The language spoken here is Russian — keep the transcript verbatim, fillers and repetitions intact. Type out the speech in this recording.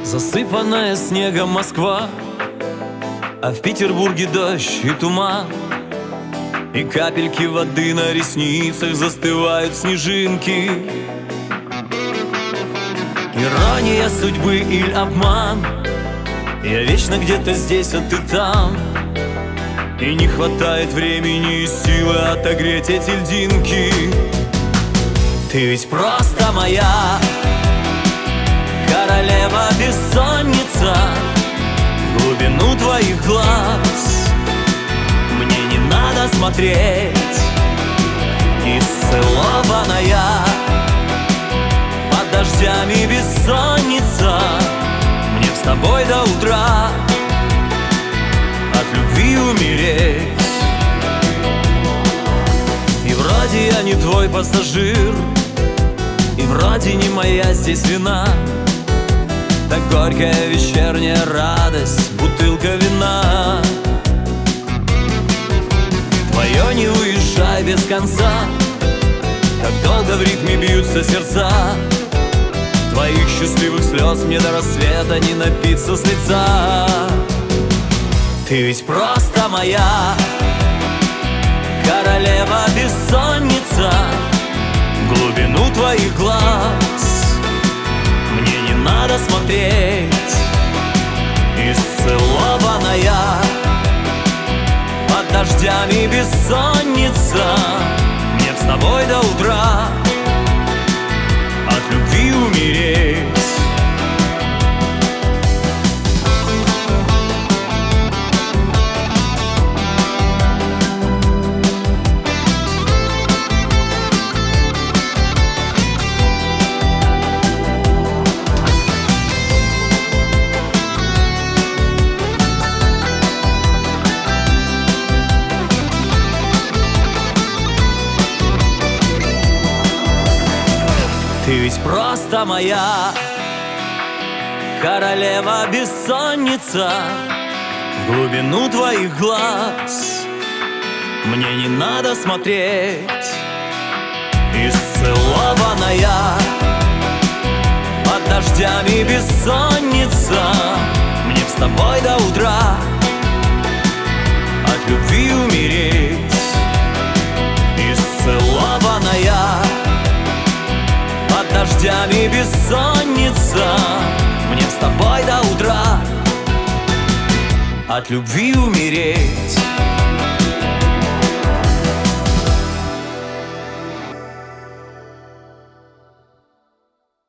Засыпанная снегом Москва, а в Петербурге дождь и туман, и капельки воды на ресницах застывают снежинки. Ирония судьбы или обман? Я вечно где-то здесь, а ты там, и не хватает времени и силы отогреть эти льдинки. Ты ведь просто моя королева бессонница, в глубину твоих глаз мне не надо смотреть. Исцелованная под дождями бессонница, мне с тобой до утра от любви умереть. И вроде я не твой пассажир, и вроде не моя здесь вина, так горькая вечерняя радость, бутылка вина. Твое не уезжай без конца, как долго в ритме бьются сердца. Твоих счастливых слез мне до рассвета не напиться с лица. Ты ведь просто моя королева бессонница, в глубину твоих глаз мне не надо смотреть. Исцелованная под дождями бессонница, мне с тобой до утра от любви умереть. Ты ведь просто моя королева бессонница, в глубину твоих глаз мне не надо смотреть. Исцелованная под дождями бессонница, мне с тобой до утра от любви умереть. Исцелованная под дождями бессонница, мне с тобой до утра от любви умереть.